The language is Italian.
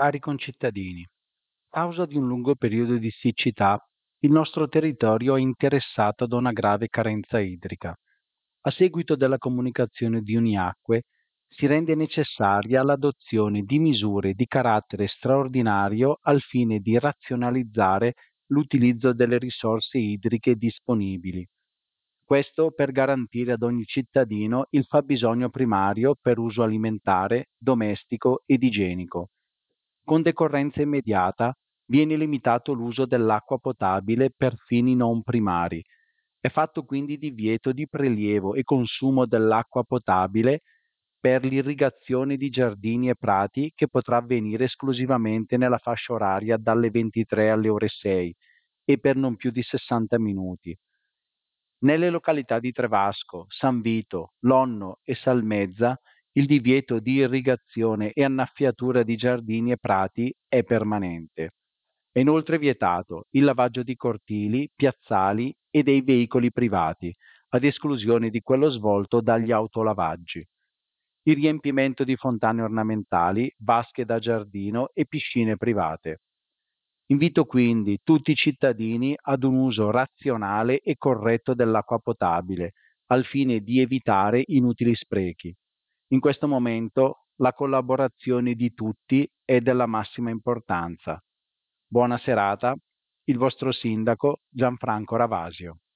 Cari concittadini, a causa di un lungo periodo di siccità, il nostro territorio è interessato da una grave carenza idrica. A seguito della comunicazione di Uniacque, si rende necessaria l'adozione di misure di carattere straordinario al fine di razionalizzare l'utilizzo delle risorse idriche disponibili. Questo per garantire ad ogni cittadino il fabbisogno primario per uso alimentare, domestico ed igienico. Con decorrenza immediata viene limitato l'uso dell'acqua potabile per fini non primari. È fatto quindi divieto di prelievo e consumo dell'acqua potabile per l'irrigazione di giardini e prati che potrà avvenire esclusivamente nella fascia oraria dalle 23 alle ore 6 e per non più di 60 minuti. Nelle località di Trevasco, San Vito, Lonno e Salmezza il divieto di irrigazione e annaffiatura di giardini e prati è permanente. È inoltre vietato il lavaggio di cortili, piazzali e dei veicoli privati, ad esclusione di quello svolto dagli autolavaggi. Il riempimento di fontane ornamentali, vasche da giardino e piscine private. Invito quindi tutti i cittadini ad un uso razionale e corretto dell'acqua potabile, al fine di evitare inutili sprechi. In questo momento la collaborazione di tutti è della massima importanza. Buona serata, il vostro sindaco Gianfranco Ravasio.